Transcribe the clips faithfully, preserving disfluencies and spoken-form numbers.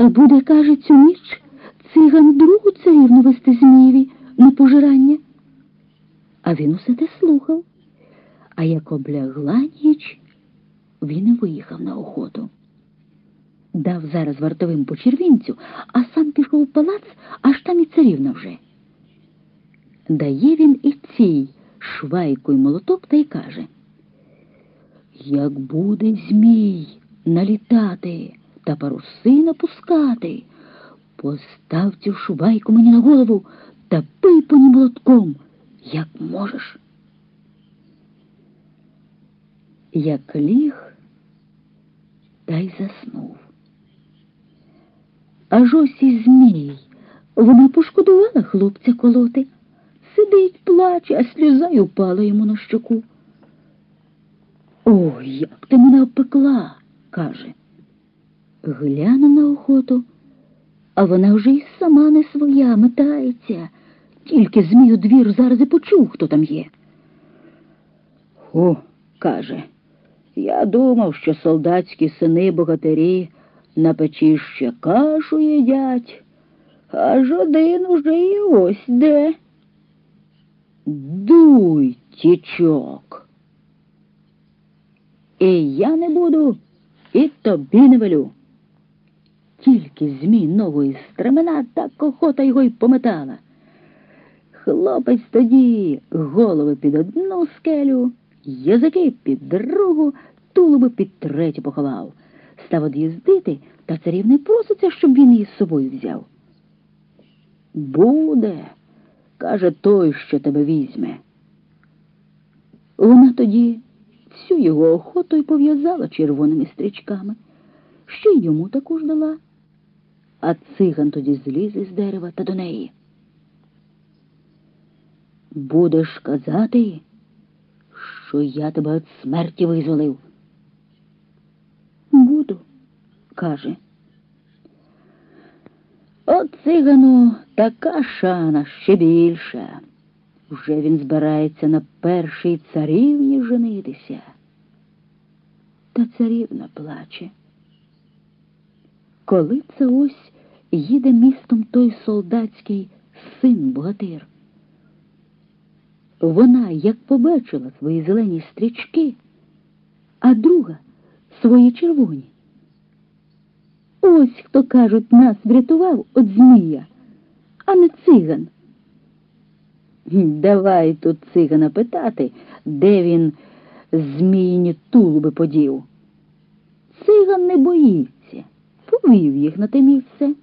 Буде, каже, цю ніч циган другу царівну вести Змієві на пожирання. А він усе те слухав. А як облягла ніч, він і виїхав на охоту. Дав зараз вартовим по червінцю, а сам пішов в палац, аж там і царівна вже. Дає він і цій швайку й молоток та й каже: як буде Змій налітати та паруси напускати, постав цю швайку мені на голову та пий по ній молотком, як можеш. Як ліг, та й заснув. Аж ось і Змій, вона пошкодувала хлопця колоти. Сидить, плаче, а сльоза й упала йому на щоку. «Ой, як ти мене обпекла!» – каже. Гляну на охоту, а вона вже й сама не своя, метається. Тільки Змій у двір зараз і почув, хто там є. «О, – каже, – я думав, що солдатські сини-богатирі на печі ще кашу їдять, аж один уже і ось де. Дуй, тічок! І я не буду, і тобі не велю». Тільки Змій ногою з стремена, так охота його й пометала. Хлопець тоді голови під одну скелю, язики під другу, тулуби під третю поховав. Став од'їздити, та царівна проситься, щоб він її з собою взяв. «Буде, – каже той, що тебе візьме». Вона тоді всю його охоту й пов'язала червоними стрічками, що й йому таку ж дала. А циган тоді зліз із дерева та до неї. «Будеш казати, що я тебе від смерті визволив?» «Буду», – каже. От цигану така шана, ще більша. Вже він збирається на першій царівні женитися. Та царівна плаче. Коли це ось їде містом той солдатський син-богатир. Вона, як побачила свої зелені стрічки, а друга – свої червоні. Ось, хто, кажуть, нас врятував від Змія, а не циган. Давай тут цигана питати, де він зміїні тулуби подів. Циган не боїться, повів їх на те місце.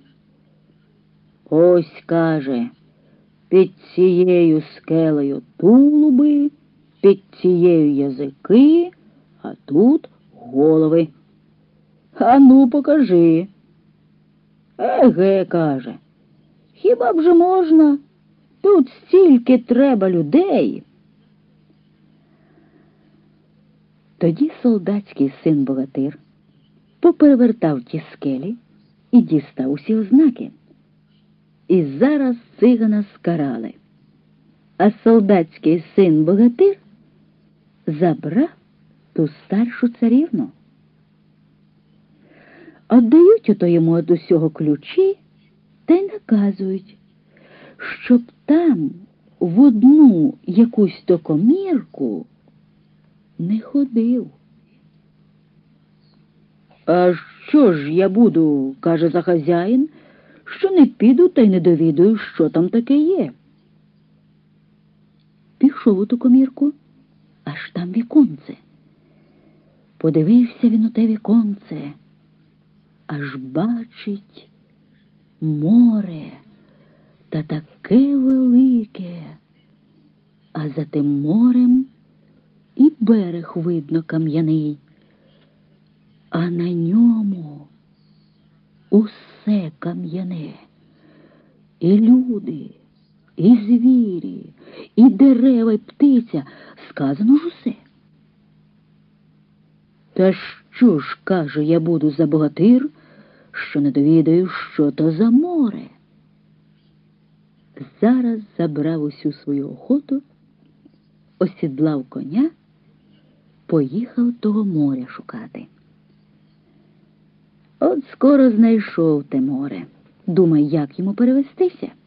Ось, каже, під цією скелею тулуби, під цією язики, а тут голови. А ну, покажи. Еге, каже, хіба б же можна? Тут стільки треба людей. Тоді солдатський син-богатир поперевертав ті скелі і дістав усі ознаки. І зараз цигана скарали. А солдатський син-богатир забрав ту старшу царівну. Отдають ото йому від усього ключі та й наказують, щоб там в одну якусь то комірку не ходив. «А що ж я буду, – каже за хазяїн, – що не піду та й не довідаю, що там таке є». Пішов у ту комірку, аж там віконце. Подивився він у те віконце, аж бачить море, та таке велике, а за тим морем і берег видно кам'яний, а на ньому усе кам'яне, і люди, і звірі, і дерева, і птиця, сказано ж усе. Та що ж, каже, я буду за богатир, що не довідаю, що то за море? Зараз забрав усю свою охоту, осідлав коня, поїхав того моря шукати. От скоро знайшов те море. Думай, як йому перевестися.